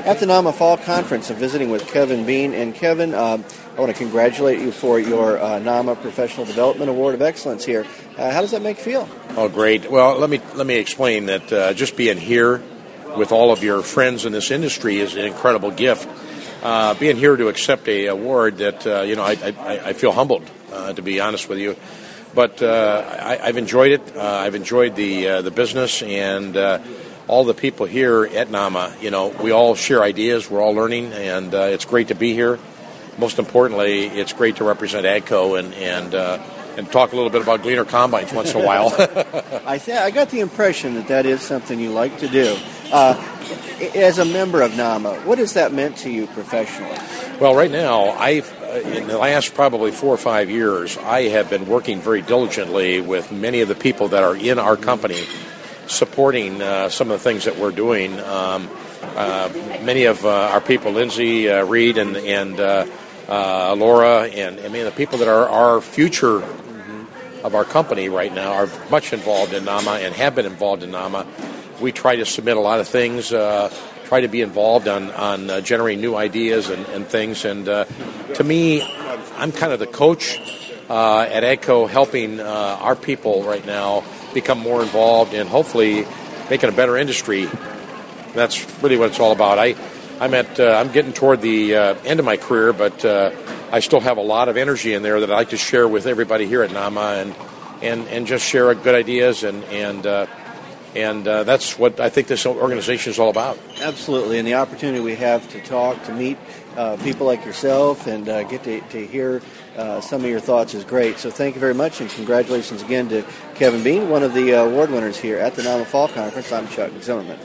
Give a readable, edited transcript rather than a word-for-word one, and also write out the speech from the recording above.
at the NAMA Fall Conference and visiting with Kevin Bean. And Kevin, I want to congratulate you for your NAMA Professional Development Award of Excellence here. How does that make you feel? Oh, great. Well, let me explain that just being here with all of your friends in this industry is an incredible gift. Being here to accept a award that I feel humbled, to be honest with you. But I've enjoyed it. I've enjoyed the business and all the people here at NAMA. We all share ideas. We're all learning, and it's great to be here. Most importantly, it's great to represent AGCO and talk a little bit about Gleaner combines once in a while. I got the impression that is something you like to do. As a member of NAMA, what has that meant to you professionally? Well, right now, in the last probably 4 or 5 years, I have been working very diligently with many of the people that are in our company, supporting some of the things that we're doing. Many of our people, Lindsay, Reed, and Laura, and the people that are our future of our company right now are much involved in NAMA and have been involved in NAMA. We try to submit a lot of things, try to be involved on generating new ideas and things. And to me, I'm kind of the coach at AGCO, helping our people right now become more involved and hopefully making a better industry. That's really what it's all about. I'm getting toward the end of my career, but I still have a lot of energy in there that I like to share with everybody here at NAMA and just share good ideas and that's what I think this organization is all about. Absolutely, and the opportunity we have to talk, to meet people like yourself and get to hear some of your thoughts is great. So thank you very much, and congratulations again to Kevin Bean, one of the award winners here at the NAMA Fall Conference. I'm Chuck Zimmerman.